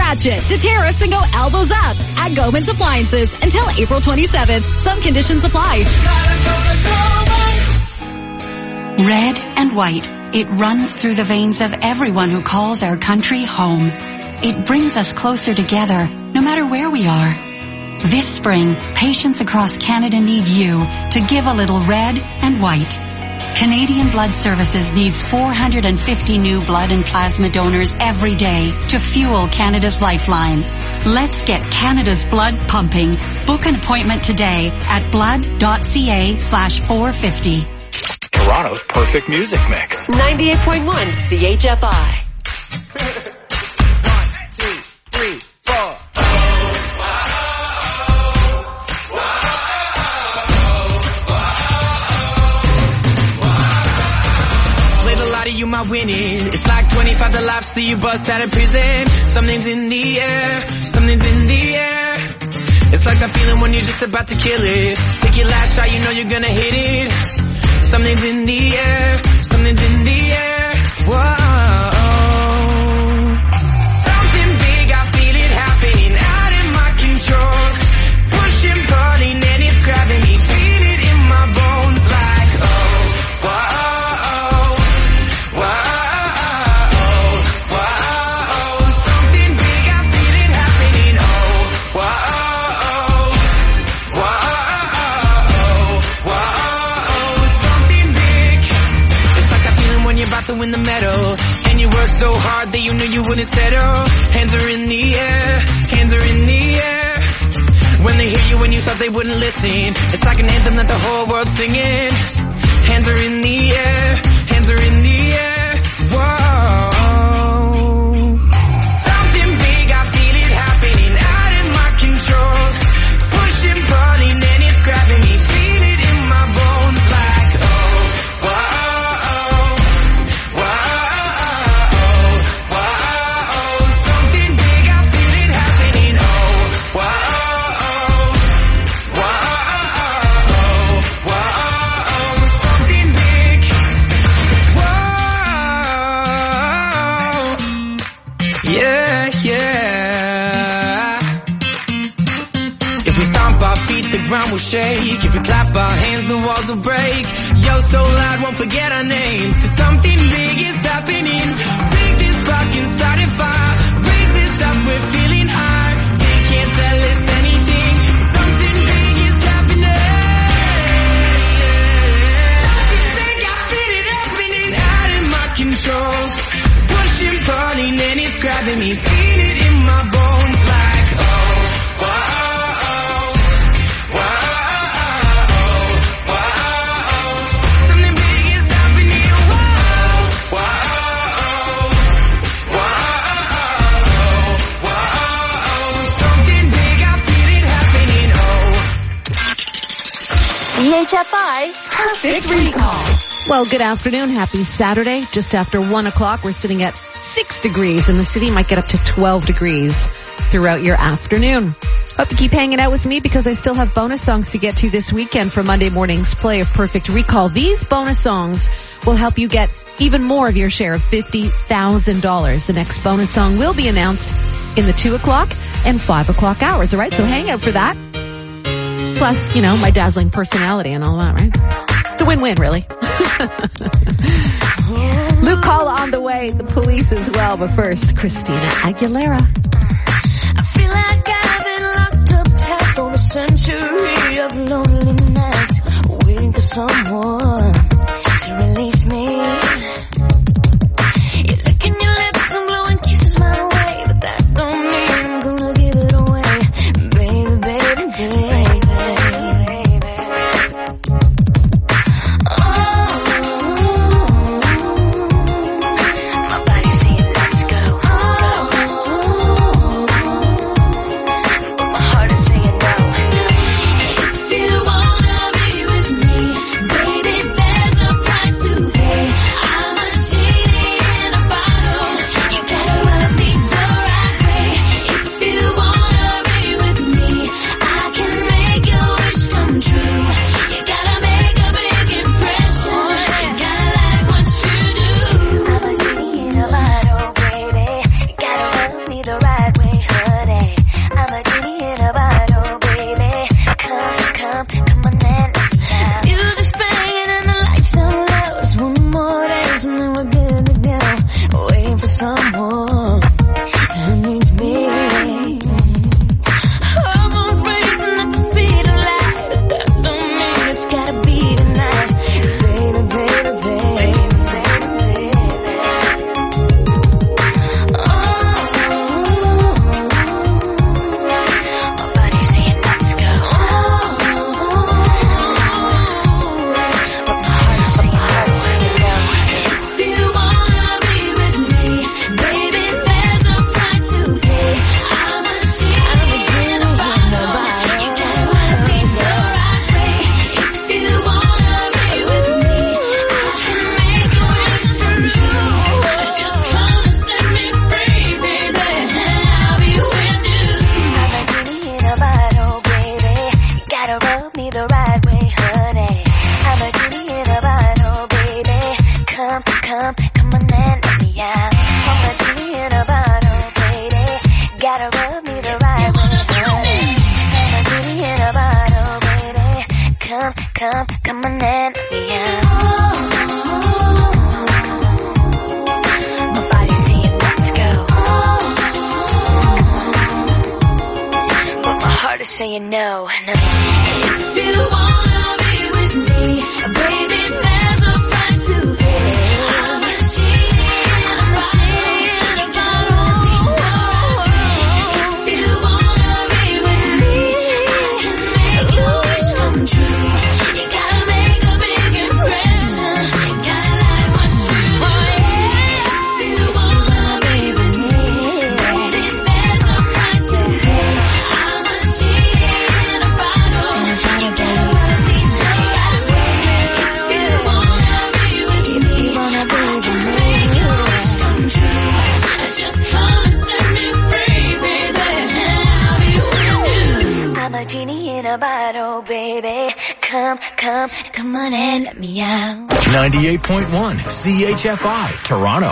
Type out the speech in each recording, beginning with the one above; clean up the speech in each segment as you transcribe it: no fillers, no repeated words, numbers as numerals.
ratchet to tariffs and go elbows up at Gomans Appliances until April 27th. Some conditions apply. Red and white. It runs through the veins of everyone who calls our country home. It brings us closer together, no matter where we are. This spring, patients across Canada need you to give a little red and white. Canadian Blood Services needs 450 new blood and plasma donors every day to fuel Canada's lifeline. Let's get Canada's blood pumping. Book an appointment today at blood.ca/450. Toronto's perfect music mix. 98.1 CHFI. 1, 2, 3, 4. Played a lot of you my winning. It's like 25 to life, see you bust out of prison. Something's in the air, something's in the air. It's like that feeling when you're just about to kill it. Take your last shot, you know you're gonna hit it. Something's in the air, something's in the air. Whoa. Something big, I feel it happening out in my control. Pushing, pulling, and it's grabbing me. Feel it in my bones like, oh, whoa, whoa, whoa. Something big, I feel it happening. Oh, whoa, whoa, whoa. Something big. It's like that feeling when you're about to win the medal. And you work so hard that you knew you wouldn't settle. Hands are in the air, hands are in the air. When they hear you when you thought they wouldn't listen. It's like an anthem that the whole world's singing. Hands are in the air, hands are in the air. Whoa. Something big, I feel it happening out in my control. Pushing, pulling, and it's grabbing me. Feel it in my bones like, oh, whoa, whoa, whoa. Something big, I feel it happening. Oh, whoa, whoa, whoa. Something big. Whoa. Yeah, yeah. If we stomp our feet, the ground will shake. If we clap our hands, the walls will break. Yo, so loud, won't forget our names. 'Cause something big is happening. Take this spark and start a fire. Raise this up, we're feeling high. They can't tell us anything. Something big is happening. Something big, I feel it happening out in my control. Pushing, pulling, and it's grabbing me. Feel it in my bones like, oh, whoa, whoa, whoa. Something big is happening. Whoa, whoa, whoa, whoa. Something big, I feel it happening. Oh. CHFI Perfect Recall. Well, good afternoon. Happy Saturday. Just after 1 o'clock, we're sitting at 6 degrees, and the city might get up to 12 degrees throughout your afternoon. Hope you keep hanging out with me because I still have bonus songs to get to this weekend for Monday morning's play of Perfect Recall. These bonus songs will help you get even more of your share of $50,000. The next bonus song will be announced in the 2 o'clock and 5 o'clock hours, all right? So hang out for that. Plus, you know, my dazzling personality and all that, right? It's a win-win, really. Luke Hall on the way, the Police as well, but first, Christina Aguilera. I feel like I've been locked up tight for a century of lonely nights, waiting for someone to release me. You're licking your lips and blowing kisses my way, but that don't mean I'm gonna give it away, baby, baby, baby. If you wanna be with me, baby, there's a price to come on and let me out. My body's saying let's go, but my heart is saying no. If you wanna be with me, baby, there's a price to pay. I'm not cheating, but oh, if you wanna be with me, I can make your wish come true. You gotta make a big impression, you gotta like what you do. If you wanna be with me, baby, there's a price to pay. I'm not cheating, but oh, you gotta let me know. If you wanna be with me, make your wish come true. Just come and set me free, baby. I'll be with you. I'm a genie in a bottle, baby. Come on and let me out. 98.1 CHFI, Toronto.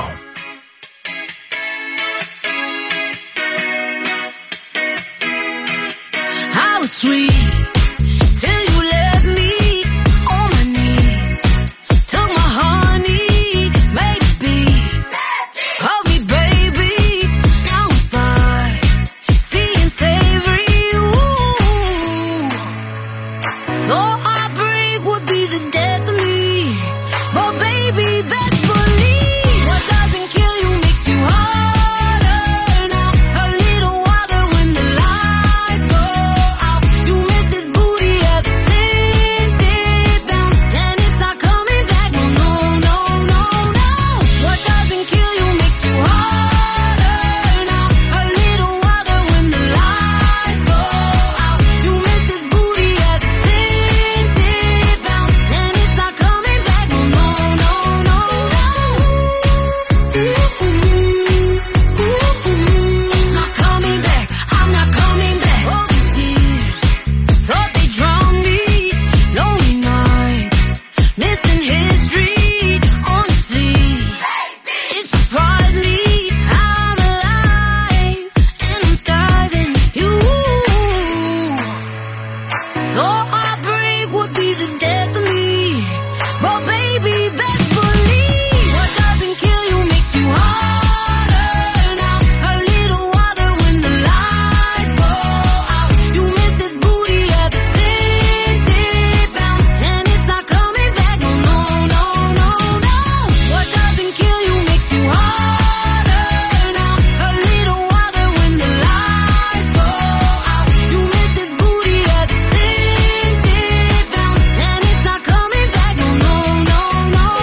I was sweet till you left me on my knees. Took my honey, made it be. Hold me, baby, now I'm fine. Seeing savory, ooh. Though heartbreak would be the death of me, but baby, best believe what doesn't kill you makes you harder. Now a little water when the lights go out. You miss this booty ever since it bounced, and it's not coming back. No, no, no, no, no. What doesn't kill you makes you harder. Now a little water when the lights go out. You miss this booty ever since it bounced, and it's not coming back. No, no, no, no, no. Not coming back. I'm not coming back. All these years thought they drowned me. Lonely nights, missing history. Honestly, it surprised me how I'm alive and I'm thriving. You, though heartbreak would be the death of me, but baby, best believe what doesn't kill you makes you harder. Now a little water when the lights go out. You miss this booty ever since it bounced, and it's not coming back. No, no, no, no, no. What doesn't kill you makes you harder. Now a little water when the lights go out. You miss this booty ever since it bounced, and it's not coming back. No, no, no, no, no.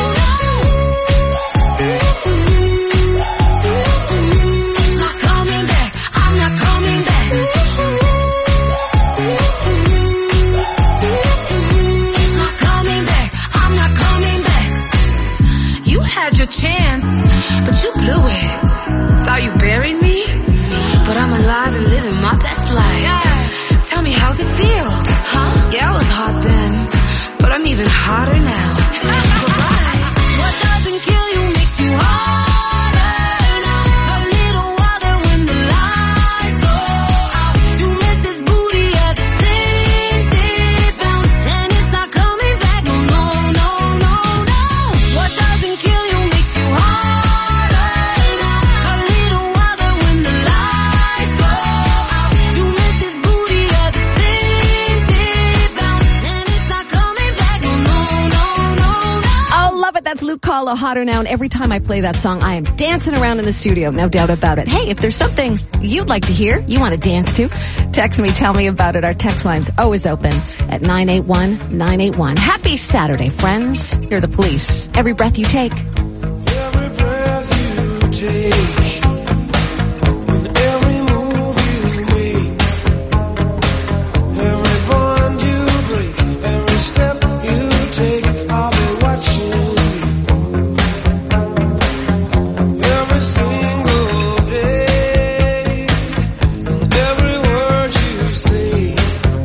Not coming back. I'm not coming back. Not coming back. I'm not coming back. You had your chance, but you blew it. Thought you buried me, but I'm alive and living my best life. Tell me, how's it feel? Huh? Yeah, I was hot then, but I'm even hotter now. Goodbye. What doesn't kill you makes you harder. Now a little water when the lights go out. You miss this booty ever since it bounced, and it's not coming back. No, no, no, no, no. What doesn't kill you makes you harder. Now a little water when the lights go out. You miss this booty ever since it bounced, and it's not coming back. No, no, no, no, no. Oh, love it. That's Luke Collo, Hotter Now. And every time I play that song, I am dancing around in the studio. No doubt about it. Hey, if there's something you'd like to hear, you want to dance to, text me, tell me about it. Our text line's always open at 981-981. Happy Saturday, friends. You're the Police. Every breath you take. Every breath you take, and every move you make, every bond you break, every step you take, I'll be watching you. Every single day, and every word you say,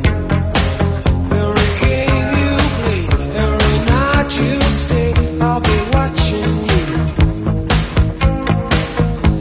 every game you play, every night you stay, I'll be watching you.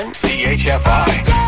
98.1 CHFI.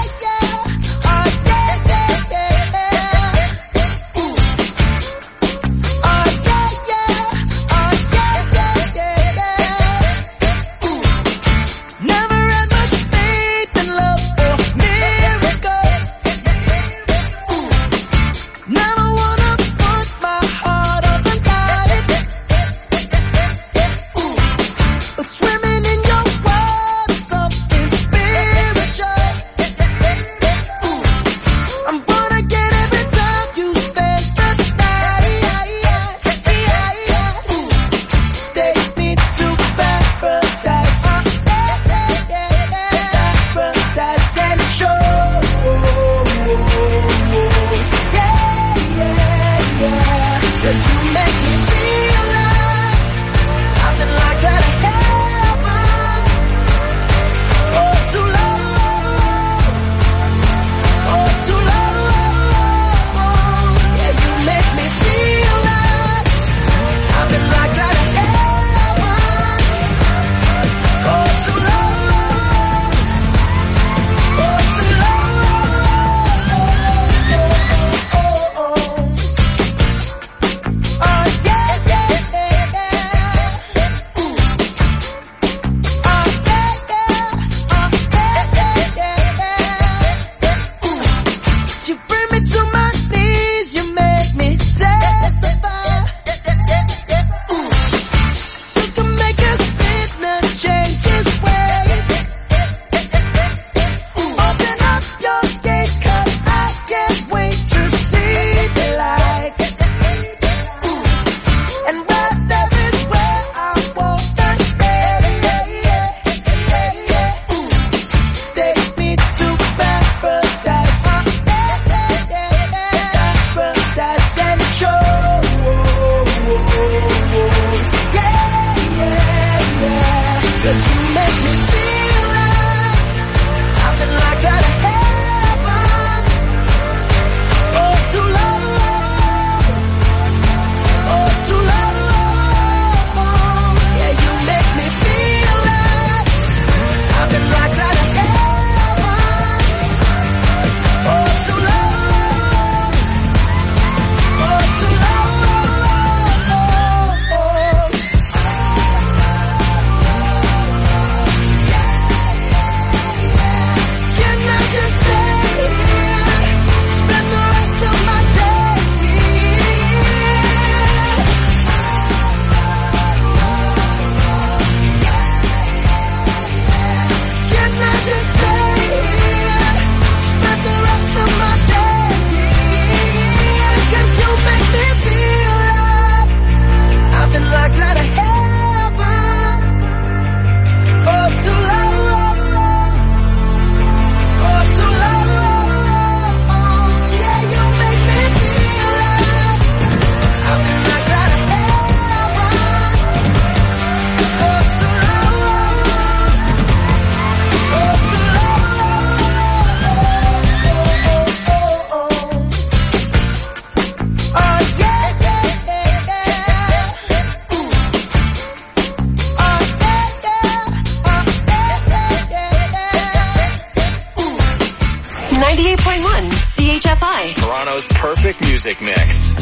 CHFI. Toronto's perfect music mix.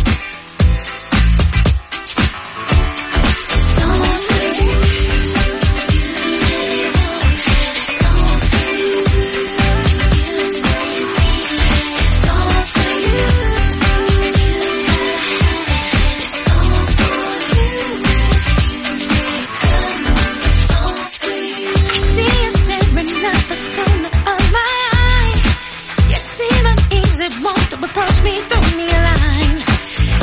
It won't approach me through me line.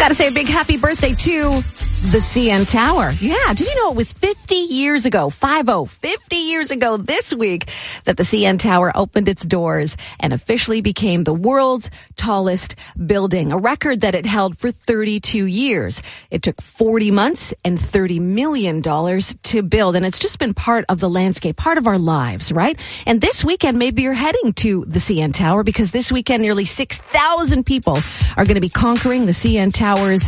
Gotta say a big happy birthday to the CN Tower. Yeah, did you know it was 50 years ago, 50 years ago this week that the CN Tower opened its doors and officially became the world's tallest building, a record that it held for 32 years. It took 40 months and $30 million to build, and it's just been part of the landscape, part of our lives, right? And this weekend, maybe you're heading to the CN Tower because this weekend nearly 6,000 people are going to be conquering the CN Tower's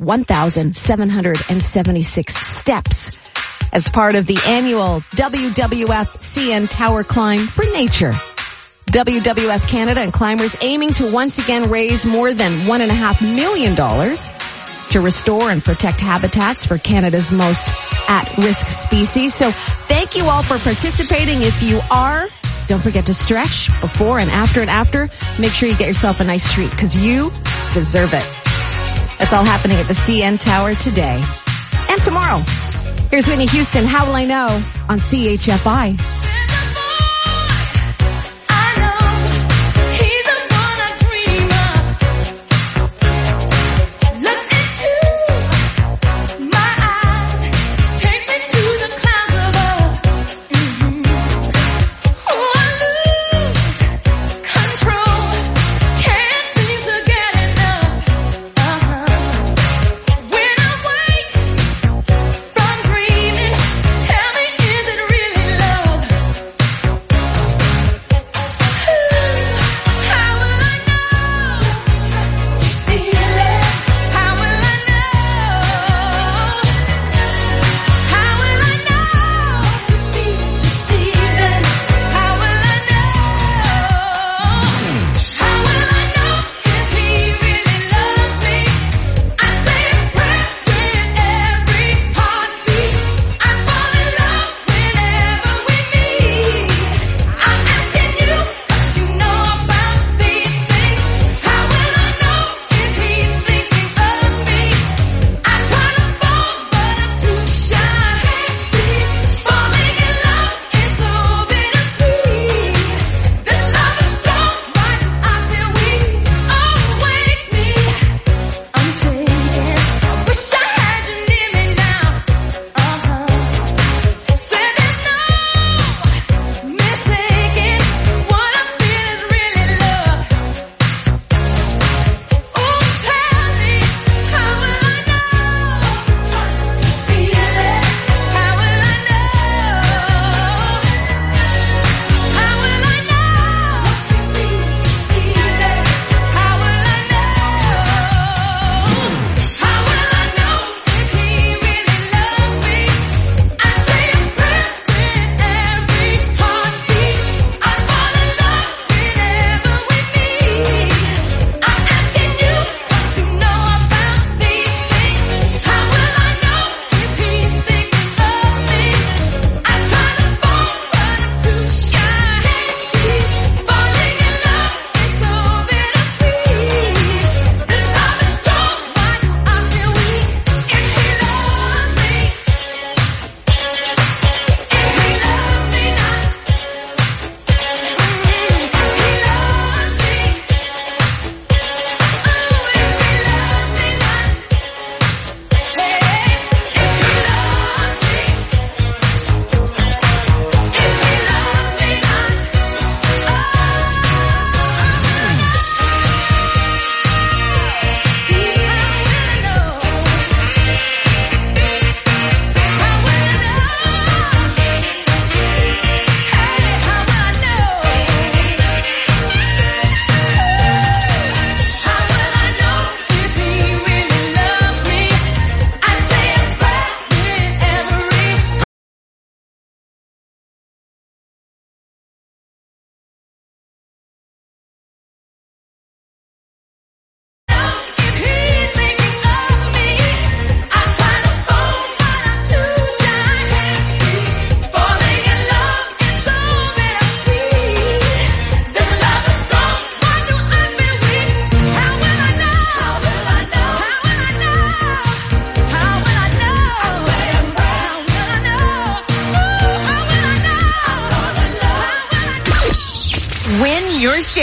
1,776 steps as part of the annual WWF CN Tower Climb for Nature. WWF Canada and climbers aiming to once again raise more than $1.5 million to restore and protect habitats for Canada's most at-risk species. So thank you all for participating. If you are, don't forget to stretch before and after. Make sure you get yourself a nice treat because you deserve it. That's all happening at the CN Tower today and tomorrow. Here's Whitney Houston, How Will I Know on CHFI. Tell me, is it really love?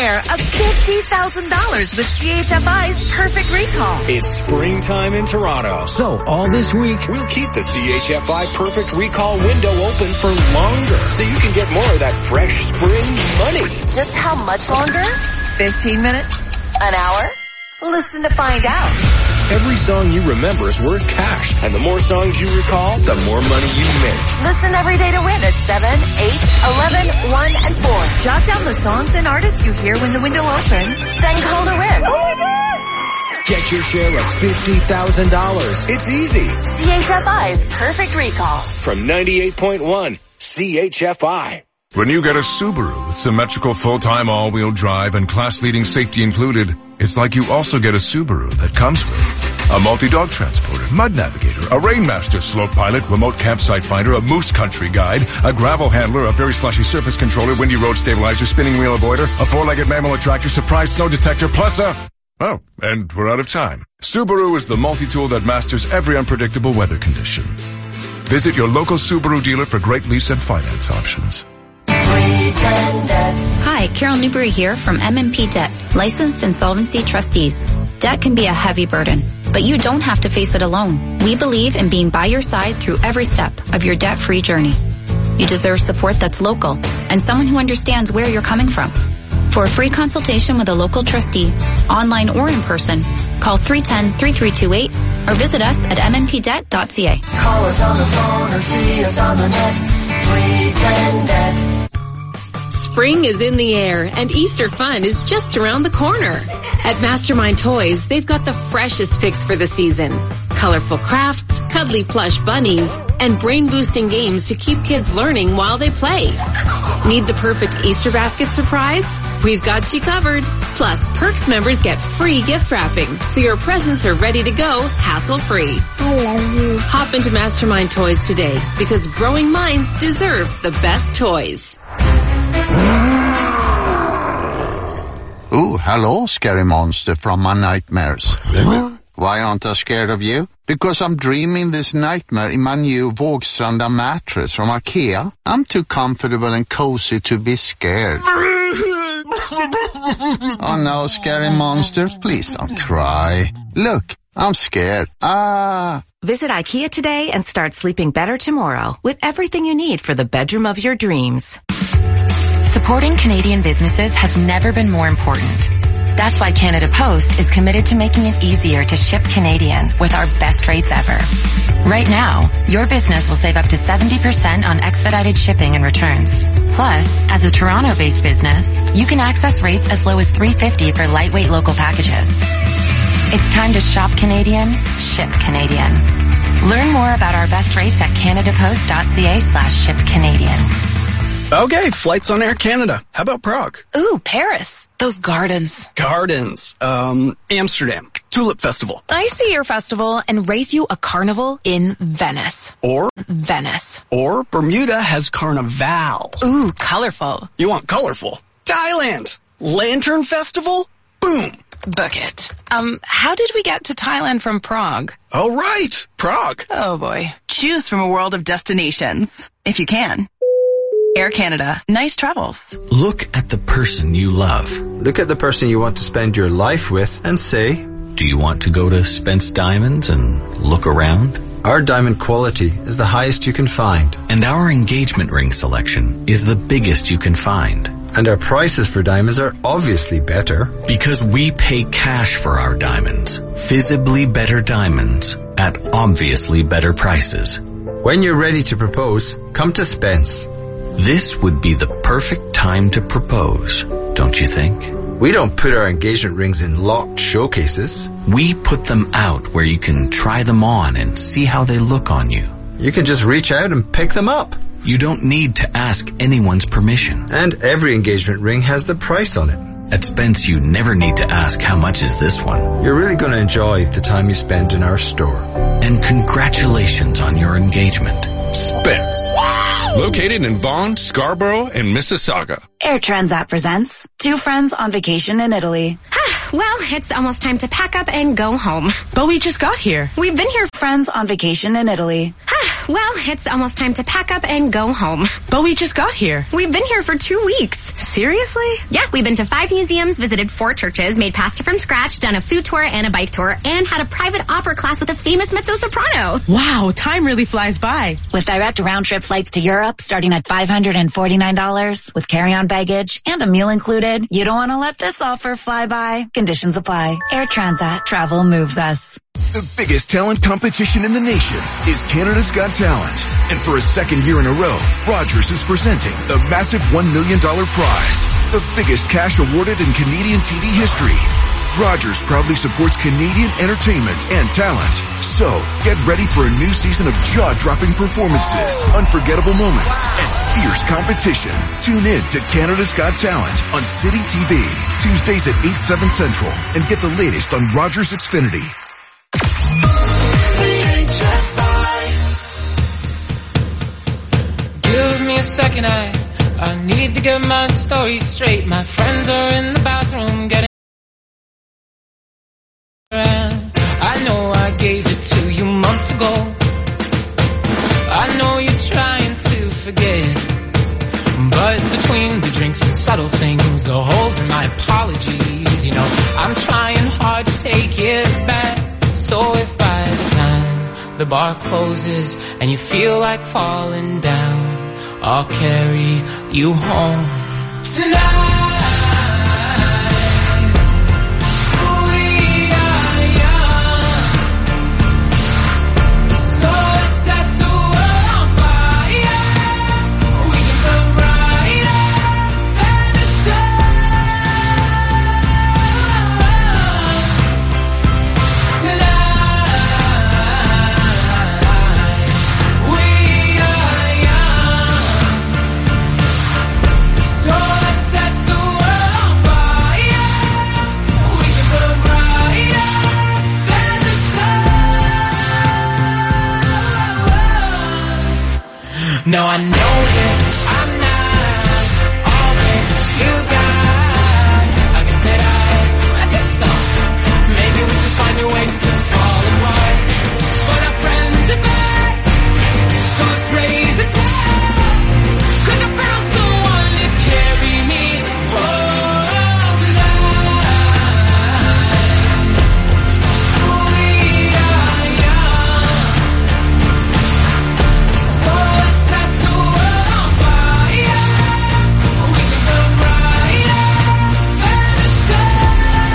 share of $50,000 with CHFI's Perfect Recall. It's springtime in Toronto. So all this week, We'll keep the CHFI Perfect Recall window open for longer so you can get more of that fresh spring money. Just how much longer? 15 minutes? An hour? Listen to find out. Every song you remember is worth cash. And the more songs you recall, the more money you make. Listen every day to win at 7, 8, 11, 1, and 4. Jot down the songs and artists you hear when the window opens. Then call to win. get your share of $50,000. It's easy. CHFI's Perfect Recall. From 98.1 CHFI. When you get a Subaru with symmetrical full-time all-wheel drive and class-leading safety included, it's like you also get a Subaru that comes with a multi-dog transporter, mud navigator, a Rainmaster slope pilot, remote campsite finder, a moose country guide, a gravel handler, a very slushy surface controller, windy road stabilizer, spinning wheel avoider, a four-legged mammal attractor, surprise snow detector, plus oh, and we're out of time. Subaru is the multi-tool that masters every unpredictable weather condition. Visit your local Subaru dealer for great lease and finance options. Hi, Carol Newberry here from M&P Debt, licensed insolvency trustees. Debt can be a heavy burden, but you don't have to face it alone. We believe in being by your side through every step of your debt-free journey. You deserve support that's local and someone who understands where you're coming from. For a free consultation with a local trustee, online or in person, call 310-3328 or visit us at mmpdebt.ca. Call us on the phone or see us on the net. 310-DEBT. Spring is in the air and Easter fun is just around the corner. At Mastermind Toys, they've got the freshest picks for the season. Colorful crafts, cuddly plush bunnies, and brain-boosting games to keep kids learning while they play. Need the perfect Easter basket surprise? We've got you covered. Plus, Perks members get free gift wrapping, so your presents are ready to go hassle-free. I love you. Hop into Mastermind Toys today, because growing minds deserve the best toys. Oh, hello, scary monster from my nightmares. Why aren't I scared of you? Because I'm dreaming this nightmare in my new Vågstranda mattress from IKEA. I'm too comfortable and cozy to be scared. Oh no, scary monster, please don't cry. Look, I'm scared. Visit IKEA today and start sleeping better tomorrow with everything you need for the bedroom of your dreams. Supporting Canadian businesses has never been more important. That's why Canada Post is committed to making it easier to ship Canadian with our best rates ever. Right now, your business will save up to 70% on expedited shipping and returns. Plus, as a Toronto-based business, you can access rates as low as $3.50 for lightweight local packages. It's time to shop Canadian, ship Canadian. Learn more about our best rates at canadapost.ca/shipcanadian. Okay, flights on Air Canada. How about Prague? Ooh, Paris. Those gardens. Gardens. Amsterdam. Tulip Festival. I see your festival and race you a carnival in Venice. Or Venice. Or Bermuda has Carnival. Ooh, colorful. You want colorful? Thailand. Lantern Festival? Boom. Book it. How did we get to Thailand from Prague? Oh, right. Prague. Oh, boy. Choose from a world of destinations, if you can. Air Canada. Nice travels. Look at the person you love. Look at the person you want to spend your life with and say, do you want to go to Spence Diamonds and look around? Our diamond quality is the highest you can find. And our engagement ring selection is the biggest you can find. And our prices for diamonds are obviously better. Because we pay cash for our diamonds. Visibly better diamonds at obviously better prices. When you're ready to propose, come to Spence. This would be the perfect time to propose, don't you think? We don't put our engagement rings in locked showcases. We put them out where you can try them on and see how they look on you. You can just reach out and pick them up. You don't need to ask anyone's permission. And every engagement ring has the price on it. At Spence, you never need to ask how much is this one. You're really going to enjoy the time you spend in our store. And congratulations on your engagement. Spence. Located in Vaughan, Scarborough, and Mississauga. Air Transat presents two friends on vacation in Italy. Well, it's almost time to pack up and go home. But we just got here. We've been here, friends on vacation in Italy. Well, it's almost time to pack up and go home. But we just got here. We've been here for 2 weeks. Seriously? Yeah, we've been to 5 museums, visited 4 churches, made pasta from scratch, done a food tour and a bike tour, and had a private opera class with a famous mezzo-soprano. Wow, time really flies by. With direct round-trip flights to Europe starting at $549 with carry-on baggage and a meal included, you don't want to let this offer fly by. Conditions apply. Air Transat. Travel moves us. The biggest talent competition in the nation is Canada's Got Talent. And for a second year in a row, Rogers is presenting the massive $1 million prize, the biggest cash awarded in Canadian TV history. Rogers proudly supports Canadian entertainment and talent. So, get ready for a new season of jaw-dropping performances, unforgettable moments, and fierce competition. Tune in to Canada's Got Talent on City TV, Tuesdays at 8/7 Central, and get the latest on Rogers Xfinity. Give me a second, I need to get my story straight. My friends are in the bathroom getting around. I know I gave it to you months ago. I know you're trying to forget, but between the drinks and subtle things, the holes in my apologies, you know, I'm trying hard to take it back. So if by the time the bar closes and you feel like falling down, I'll carry you home tonight. No, I know that I'm not all that you got. I guess that I just thought maybe we could find new ways to fall apart. But our friends are back, so let's raise a toast. 'Cause I found someone to carry me home tonight. We are young, so let's set the world on fire. We can burn brighter than the sun.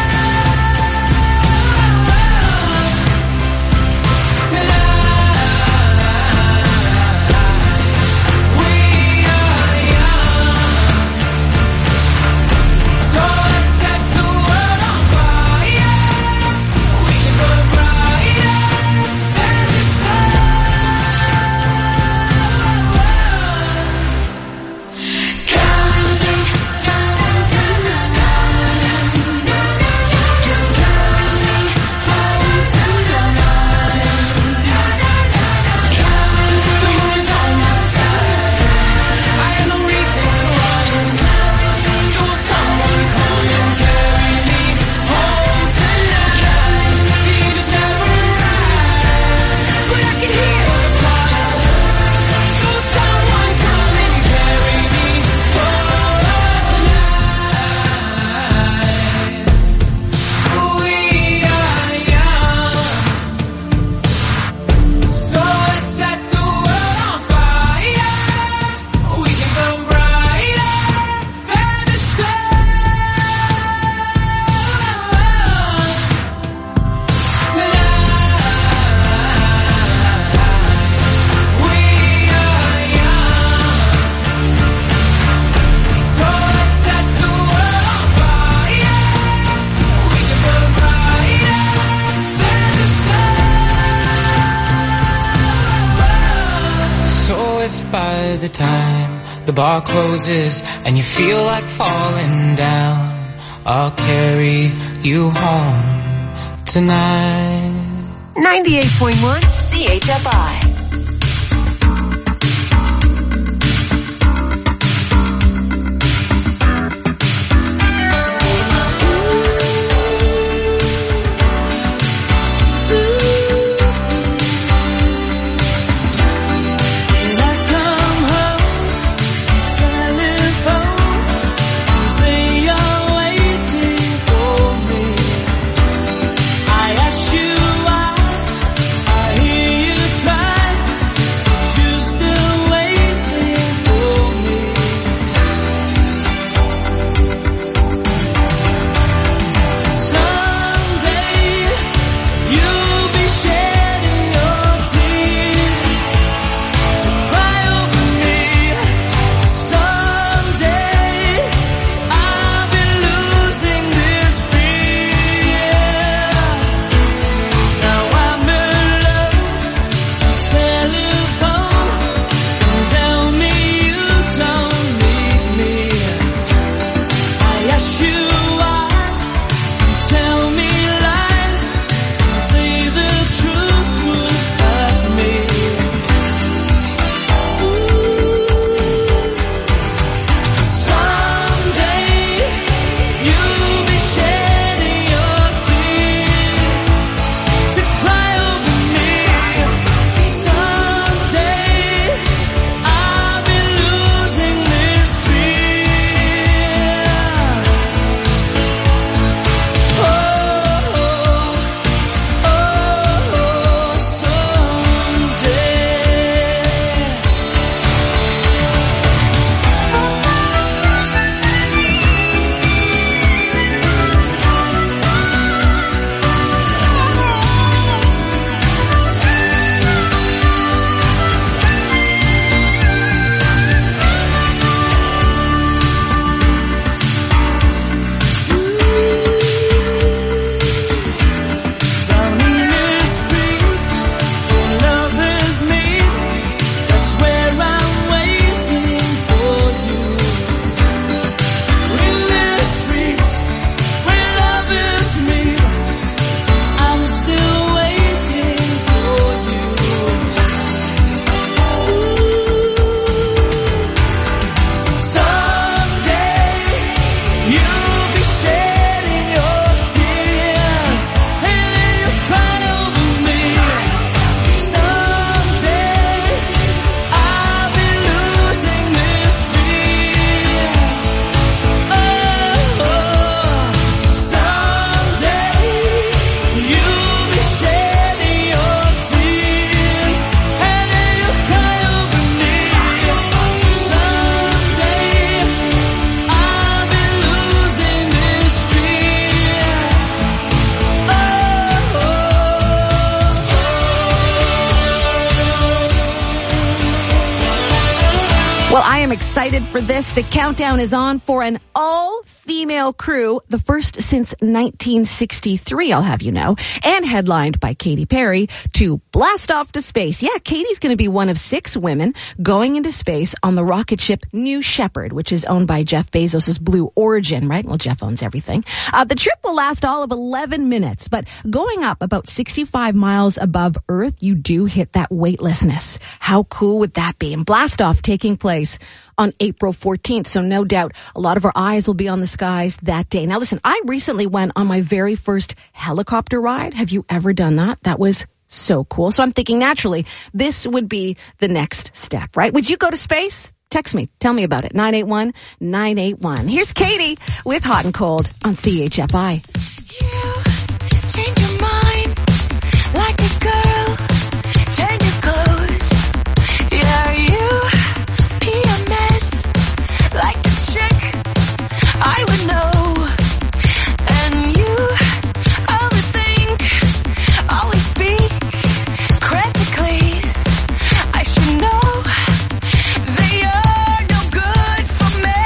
Tonight, we are young, so let's set the world on fire. We can burn brighter than the sun. So if by the time the bar closes and you feel like falling down, I'll carry you home tonight. 98.1 CHFI. am excited for this. The countdown is on for an all-female crew, the first since 1963, I'll have you know, and headlined by Katy Perry to blast off to space. Yeah, Katy's going to be one of 6 women going into space on the rocket ship New Shepard, which is owned by Jeff Bezos' Blue Origin, right? Well, Jeff owns everything. The trip will last all of 11 minutes, but going up about 65 miles above Earth, you do hit that weightlessness. How cool would that be? And blast off taking place on April 14th. So no doubt a lot of our eyes will be on the skies that day. Now listen, I recently went on my very first helicopter ride. Have you ever done that? That was so cool. So I'm thinking naturally this would be the next step, right? Would you go to space? Text me. Tell me about it. 981-981. Here's Katy with Hot and Cold on CHFI. You change your mind like a girl changes clothes. Yeah, you be a mess like a chick I would know. And you always think, always speak critically. I should know they are no good for me.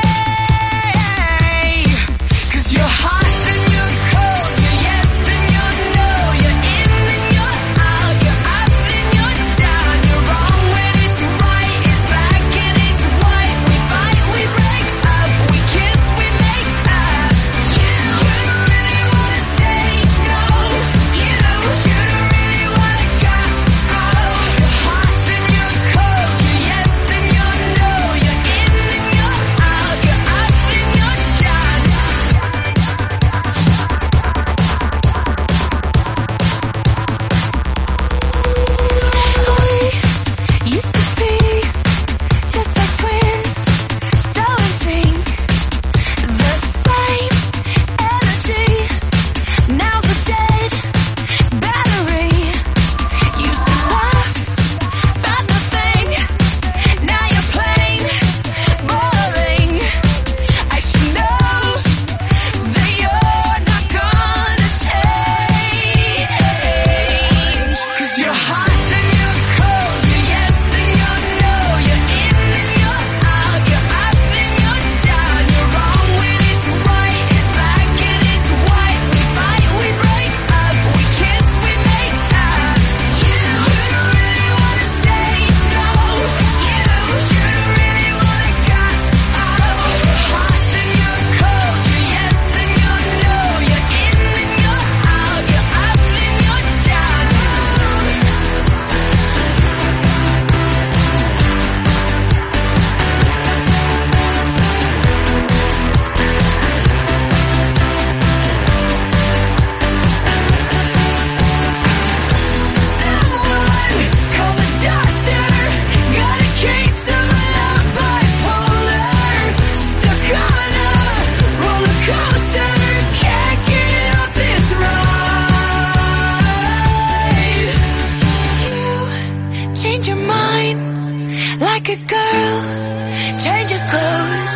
'Cause you're hot and you're cold, you're yes and you're no, you're in and you're out, you're up and you're down, you're wrong when it's right, it's black and it's white, we fight, we break up, we kiss, we make up. You really wanna stay, no, you really wanna go. You're hot and you're cold, you're yes and you're no, you're in and you're out, you're up and you're down. We used to be just like twins, so in sync, the same energy. Now's a dead battery. Used to laugh about nothing, now you're plain boring. I should know that you're not gonna change. 'Cause you're hot and you're cold, you're yes and you're no, you're in and you're out, you're up and you're down, you're wrong when it's right, it's black and it's white, we fight, we break up, we kiss, we make up. You really wanna stay, no, you really wanna go. You're hot and you're cold, you're yes and you're no, you're in and you're out, you're up and you're down. Call the doctor, got a case of love bipolar, stuck on a roller coaster, can't get off this ride. You change your mind like a girl changes clothes.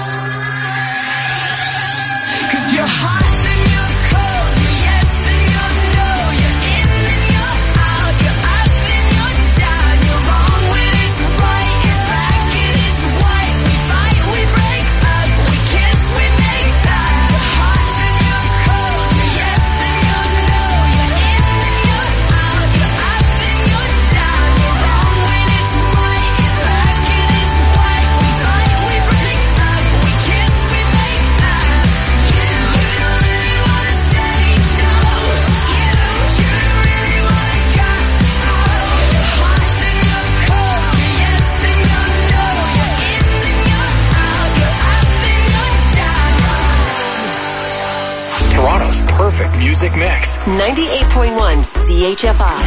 'Cause you're hot and you're cold, you're yes and you're no, you're in and you're out, you're up and you're down, you're wrong when it's right, it's black and it's white, we fight, we break up, we kiss, we make up. You're hot and you're cold, you're yes and you're no, you're in and you're out, you're up and you're down, you're wrong when it's right, it's black and it's white, we fight, we break up, we kiss, we make up. You really wanna stay, no, you really wanna go. You're hot and you're cold, you're yes and you're no, you're in and you're out, you're up and you're down. Toronto's perfect music mix. 98.1 CHFI.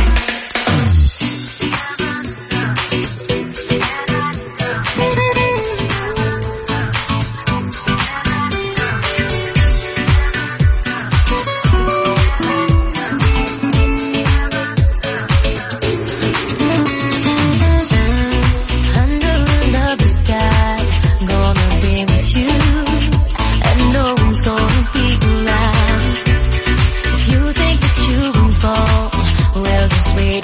Under another sky, gonna be with you, and no one's gonna be around. If you think that you can fall, well, just wait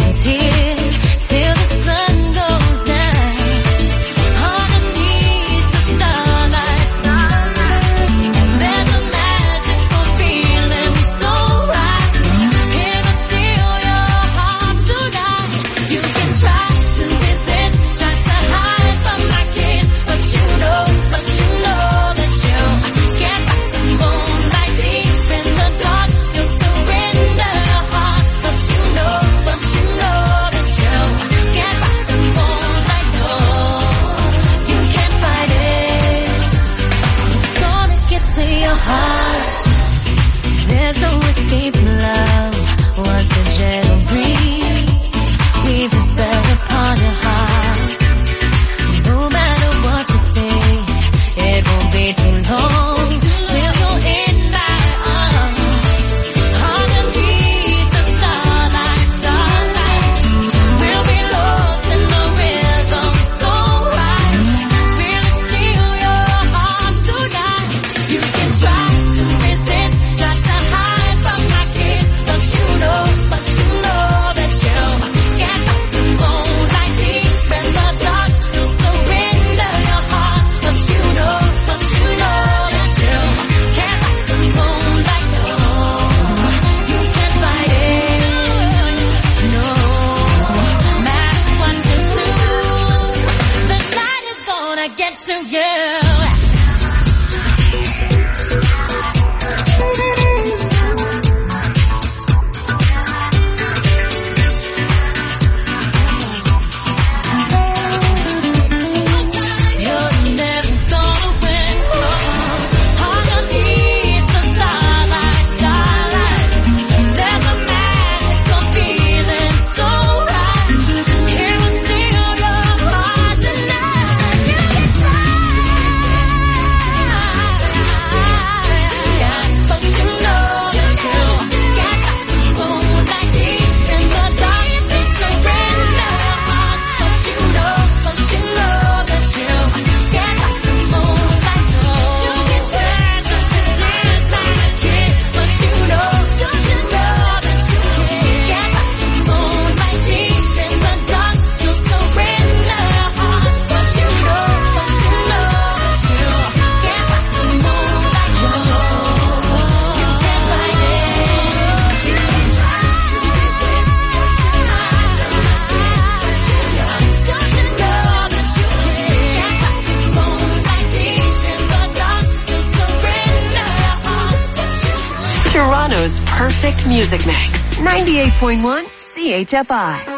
perfect music mix. 98.1 CHFI.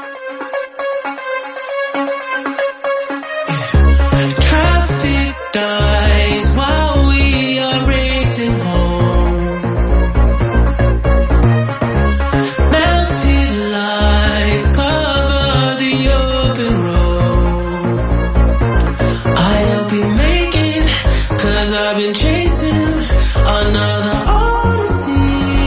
Traffic dies while we are racing home. Melted lights cover the open road. I'll be making, 'cause I've been chasing another odyssey.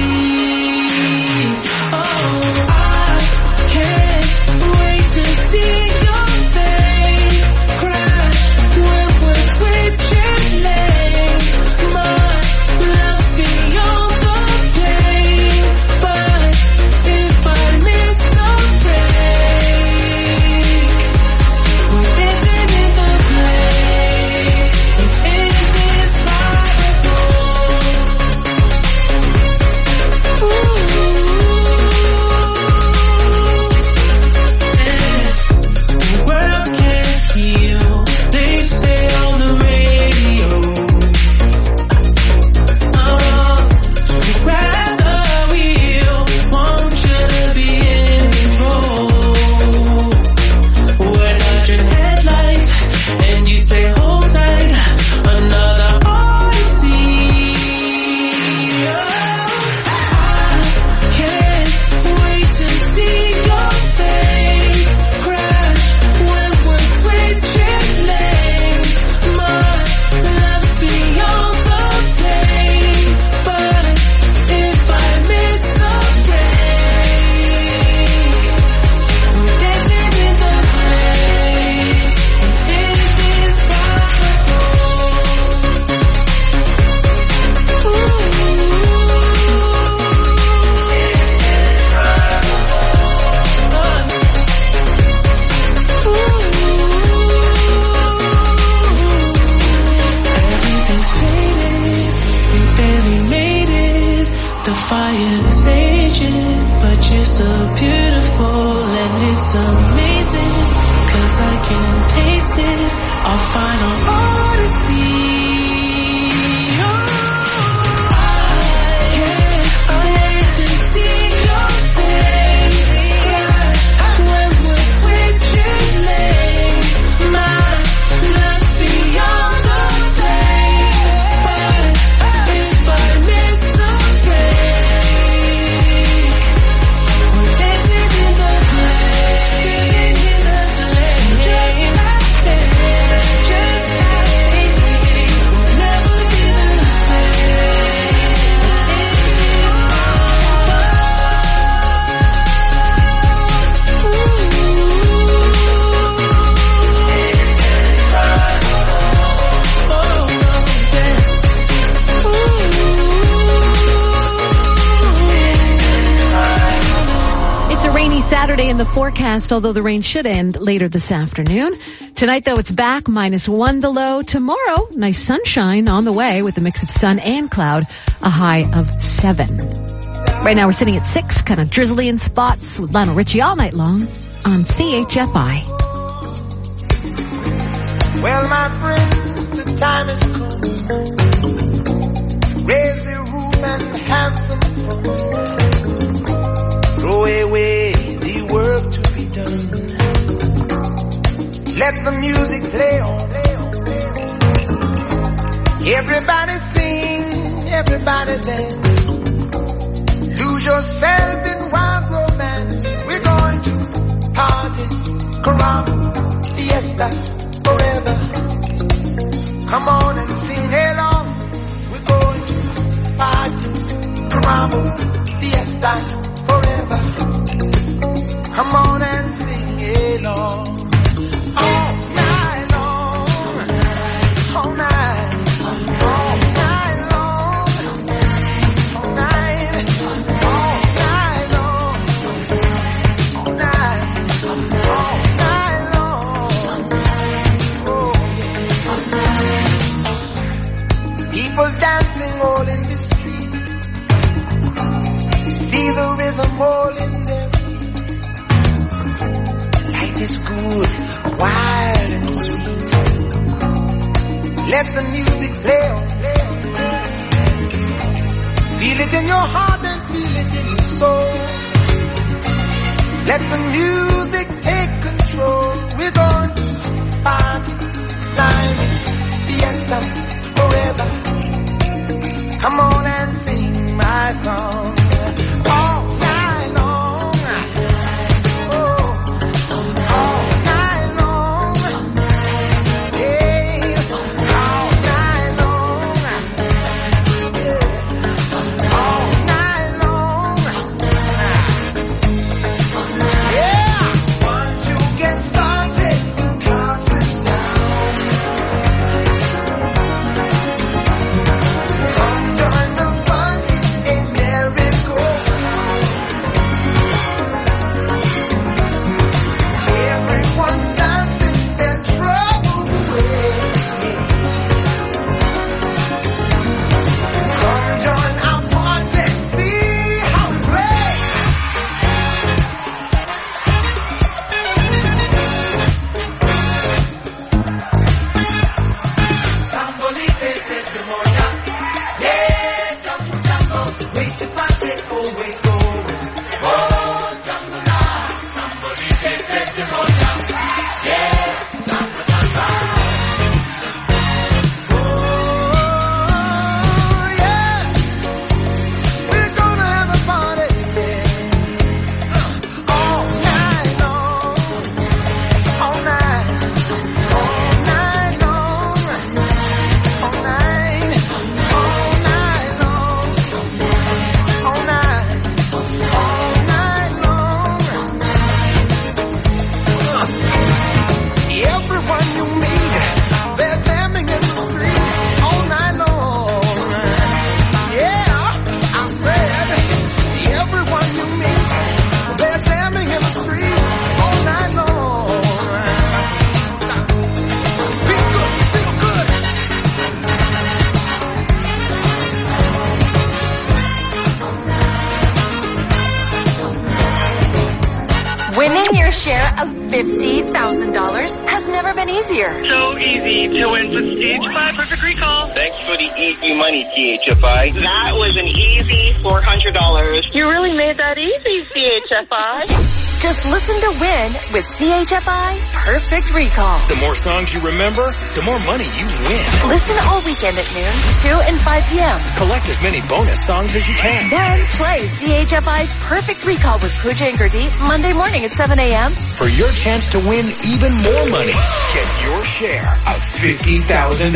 Oh, I can't wait to see your face crash when we're switching lanes. My love's beyond the pain, but if I miss the break, we're dancing in the place. It's indescribable. The world can't heal, they say on the radio. So grab the wheel, want you to be in control. We're dodging headlights, and you say hold tight, another odyssey. Can't wait to see your face crash when we're switching lanes. My love's beyond the pain, but if I miss the break, we're dancing in the place. It's indescribable. Everything's faded, we barely made it. The fire's raging, but you're still beautiful and it's amazing. 'Cause I can taste it, our final odyssey. I can't wait to see your face crash when we're switching lanes. My love's beyond the pain, but if I miss the break, we're dancing in the place, just like that, just like we'll never be the It's a rainy Saturday in the forecast, although the rain should end later this afternoon. Tonight, though, it's back, -1 the low. Tomorrow, nice sunshine on the way with a mix of sun and cloud, a high of 7. Right now, we're sitting at 6, kind of drizzly in spots with Lionel Richie all night long on CHFI. Well, my friends, the time has come. Raise the roof and have some fun. Throw away the work to be done. Let the music play on. Everybody sing, everybody dance. Lose yourself in wild romance. We're going to party, caramba, fiesta, forever. Come on and sing along. We're going to party, caramba, fiesta, forever. Come on and sing along. All night long, all night, all night long, all night, all night long, all night, all night long. Oh, yeah. People dancing all in the street. See the rhythm all in their feet. Life is good, wild and sweet. Let the music play on. Feel it in your heart and feel it in your soul. Let the music take control. We're going to party, climbing, fiesta, forever. Come on and sing my song. All night long. Oh, all night long. Yeah, all night long. Yeah, all night long. Yeah, once you get started, you can't sit down. Come join the fun, it's a miracle. Everyone's dancing their troubles away. Come join our party, see how we play. Sambolite se demonia, yeah, jumbo jumbo, wait to party, oh wait going, oh jumbo na, sambolite se demonia, yeah, jumbo jumbo, oh yeah, we're gonna have a party, yeah, all night long, all night, all night long. All night, all night long, all night, all night long. Everyone you meet, they're jamming in the street all night long. Yeah, I said, everyone you meet, they're jamming in the street all night long. Feel good, feel good. Winning your share of $50,000 has never been easier. So easy to win with CHFI Perfect Recall. Thanks for the easy money, CHFI. That was an easy $400. You really made that easy, CHFI. Just listen to win with CHFI Perfect Recall. The more songs you remember, the more money you win. Listen all weekend at noon, 2 and 5 p.m. Collect as many bonus songs as you can. Then play CHFI's Perfect Recall with Pooja and Gurdeep Monday morning at 7 a.m. For your chance to win even more money, get your share of $50,000.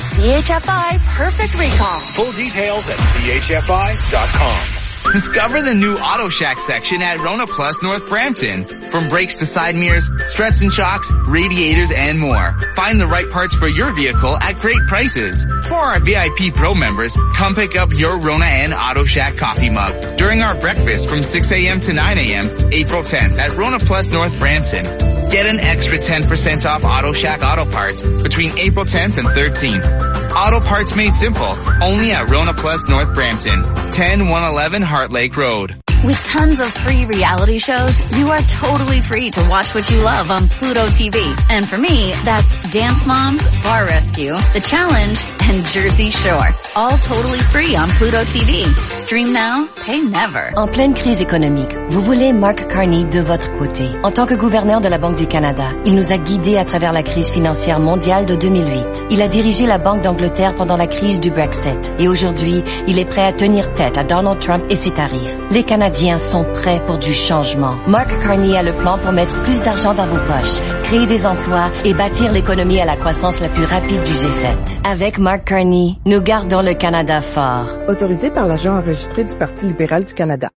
CHFI Perfect Recall. Full details at chfi.com. Discover the new Auto Shack section at Rona Plus North Brampton. From brakes to side mirrors, struts and shocks, radiators, and more. Find the right parts for your vehicle at great prices. For our VIP Pro members, come pick up your Rona and Auto Shack coffee mug during our breakfast from 6 a.m. to 9 a.m. April 10th at Rona Plus North Brampton. Get an extra 10% off Auto Shack auto parts between April 10th and 13th. Auto parts made simple, only at Rona Plus North Brampton, 10111 Heart Lake Road. With tons of free reality shows, you are totally free to watch what you love on Pluto TV. And for me, that's Dance Moms, Bar Rescue, The Challenge, and Jersey Shore. All totally free on Pluto TV. Stream now, pay never. En pleine crise économique, vous voulez Mark Carney de votre côté. En tant que gouverneur de la Banque du Canada, il nous a guidés à travers la crise financière mondiale de 2008. Il a dirigé la Banque d'Angleterre pendant la crise du Brexit. Et aujourd'hui, il est prêt à tenir tête à Donald Trump et ses tarifs. Les Canadiens sont prêts pour du changement. Mark Carney a le plan pour mettre plus d'argent dans vos poches, créer des emplois et bâtir l'économie à la croissance la plus rapide du G7. Avec Mark Carney, nous gardons le Canada fort. Autorisé par l'agent enregistré du Parti libéral du Canada.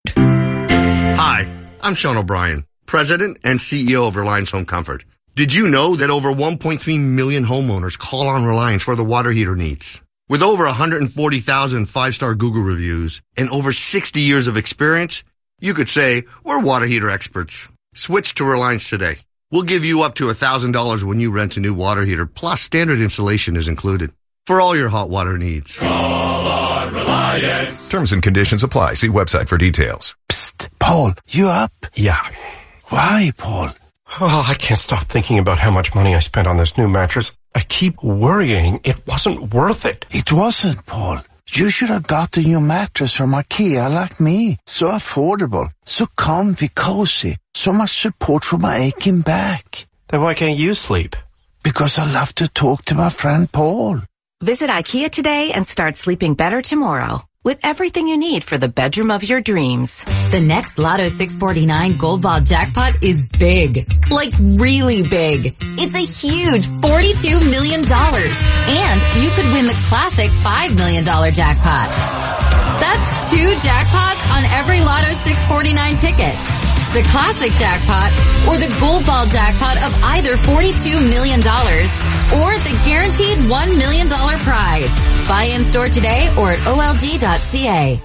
Hi, I'm Sean O'Brien, President and CEO of Reliance Home Comfort. Did you know that over 1.3 million homeowners call on Reliance for their water heater needs? With over 140,000 five-star Google reviews and over 60 years of experience, you could say we're water heater experts. Switch to Reliance today. We'll give you up to $1,000 when you rent a new water heater, plus standard installation is included. For all your hot water needs. Call on Reliance. Terms and conditions apply. See website for details. Psst, Paul, you up? Yeah. Why, Paul? Oh, I can't stop thinking about how much money I spent on this new mattress. I keep worrying it wasn't worth it. It wasn't, Paul. You should have got the new mattress from IKEA like me. So affordable, so comfy, cozy, so much support for my aching back. Then why can't you sleep? Because I love to talk to my friend Paul. Visit IKEA today and start sleeping better tomorrow with everything you need for the bedroom of your dreams. The next Lotto 649 Gold Ball jackpot is big. Like really big. It's a huge $42 million. And you could win the classic $5 million jackpot. That's 2 jackpots on every Lotto 649 ticket. The classic jackpot or the Gold Ball jackpot of either $42 million or the guaranteed $1 million prize. Buy in store today or at olg.ca.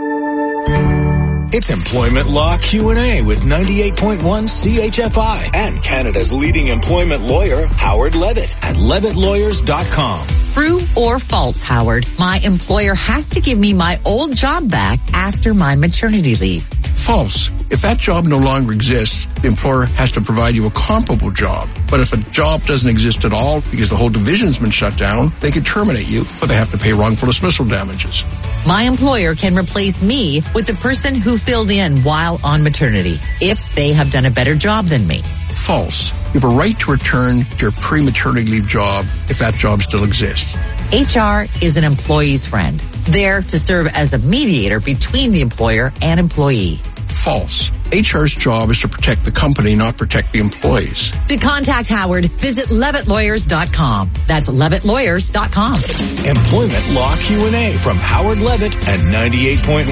It's Employment Law Q&A with 98.1 CHFI and Canada's leading employment lawyer, Howard Levitt at levittlawyers.com. True or false, Howard? My employer has to give me my old job back after my maternity leave. False. If that job no longer exists, the employer has to provide you a comparable job. But if a job doesn't exist at all because the whole division's been shut down, they can terminate you, but they have to pay wrongful dismissal damages. My employer can replace me with the person who filled in while on maternity if they have done a better job than me. False. You have a right to return to your pre-maternity leave job if that job still exists. HR is an employee's friend, there to serve as a mediator between the employer and employee. False. HR's job is to protect the company, not protect the employees. To contact Howard, visit levittlawyers.com. That's levittlawyers.com. Employment Law Q&A from Howard Levitt at 98.1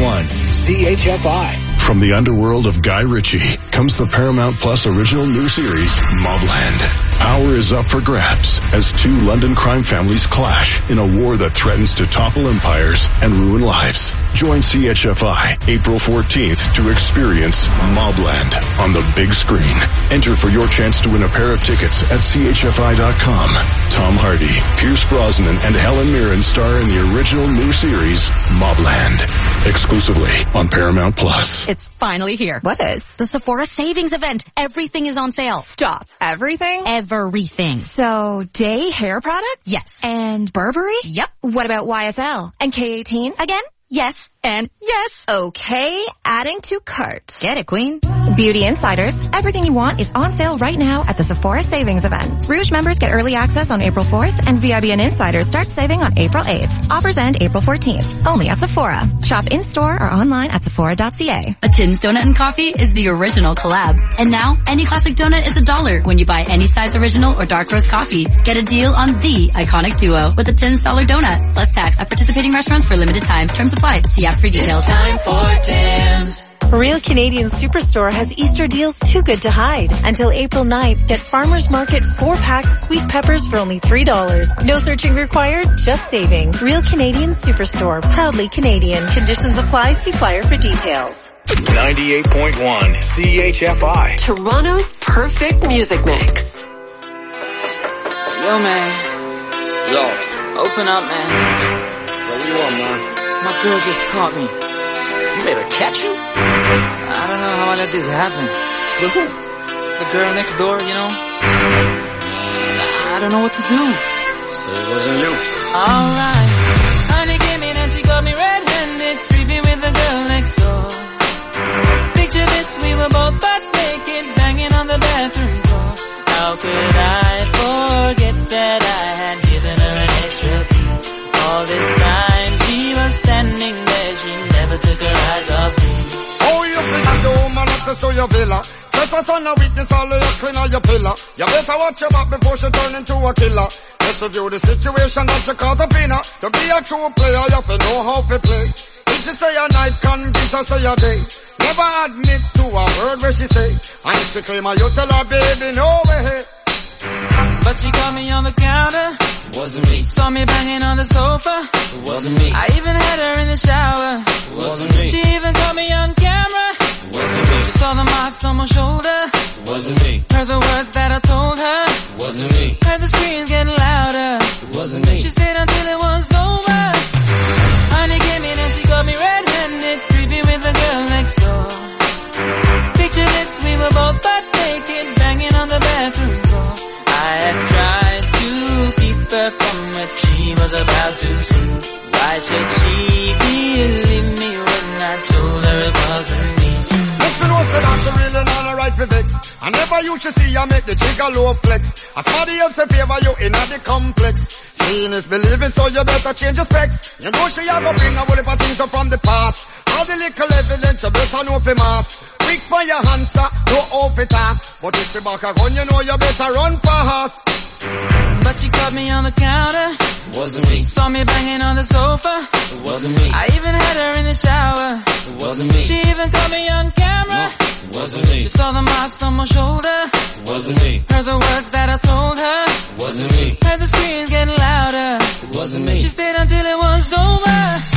CHFI. From the underworld of Guy Ritchie comes the Paramount Plus original new series, Mobland. Power is up for grabs as 2 London crime families clash in a war that threatens to topple empires and ruin lives. Join CHFI April 14th to experience Mobland on the big screen. Enter for your chance to win a pair of tickets at CHFI.com. Tom Hardy, Pierce Brosnan, and Helen Mirren star in the original new series, Mobland. Exclusively on Paramount Plus. It's finally here. What is? The Sephora Savings Event. Everything is on sale. Stop. Everything? Everything. So, Day hair products? Yes. And Burberry? Yep. What about YSL? And K18? Again? Yes. And yes. Okay, adding to cart. Get it, queen. Beauty Insiders. Everything you want is on sale right now at the Sephora Savings Event. Rouge members get early access on April 4th, and VIB and Insiders start saving on April 8th. Offers end April 14th. Only at Sephora. Shop in-store or online at Sephora.ca. A Tim's Donut and Coffee is the original collab. And now, any classic donut is $1 when you buy any size original or dark roast coffee. Get a deal on the iconic duo with a $10 donut. Plus tax at participating restaurants for limited time. Terms apply. See app for details. Time for Tim's. Real Canadian Superstore has Easter deals too good to hide. Until April 9th, get Farmer's Market 4-pack sweet peppers for only $3. No searching required, just saving. Real Canadian Superstore, proudly Canadian. Conditions apply. See flyer for details. 98.1 CHFI. Toronto's perfect music mix. Yo, man. Yo, open up, man. Yo, what do you want, man? My girl just caught me. You made her catch you? I don't know how I let this happen. With who? The girl next door, you know? I don't know what to do. So it wasn't you. Alright. Honey came in and she got me red-handed, creepy with the girl next door. Picture this, we were both butt naked, banging on the bathroom floor. How could I forget that I had given her an extra key? All this time she was standing there, she never took her eyes off me. Oh, you bring the woman access to your villa. Trespass on a witness, all of your clean on your pillar. You better watch your back before she turn into a killer. Let's review the situation that you caught up in her. To be a true player, you have to know how to play. If she say a night, convince her say a day. Never admit to a word where she say. And if she claim her, you tell her, baby, no way. But she caught me on the counter. Wasn't me. Saw me banging on the sofa. Wasn't me. I even had her in the shower. Wasn't me. She even caught me on camera. Wasn't me. She saw the marks on my shoulder. Wasn't me. Heard the words that I told her. Wasn't me. Heard the screams getting louder. Wasn't me. She stayed until it was over. Honey came in and she got me red-handed, creepy with the girl next door. Picture this, we were both butt naked, banging on the bathroom floor. I had tried to keep her from what she was about to see. Why should she believe me when I told her it wasn't me? Makes you know say that she really not alright for vex. I never used to see her make the jigger low flex. As somebody else in favor you in the complex. Seeing is believing, so you better change your specs. You know she a go bring a whole heap of things up from the past. All the little evidence you better know for mass. Quick for your answer, no off it up. But if she back a gun, you know you better run fast. But she caught me on the counter. Wasn't me. Saw me banging on the sofa. It wasn't me. I even had her in the shower. It wasn't me. She even caught me on camera. No, it wasn't me. She saw the marks on my shoulder. It wasn't me. Heard the words that I told her. It wasn't me. Heard the screams getting louder. It wasn't me. She stayed until it was over.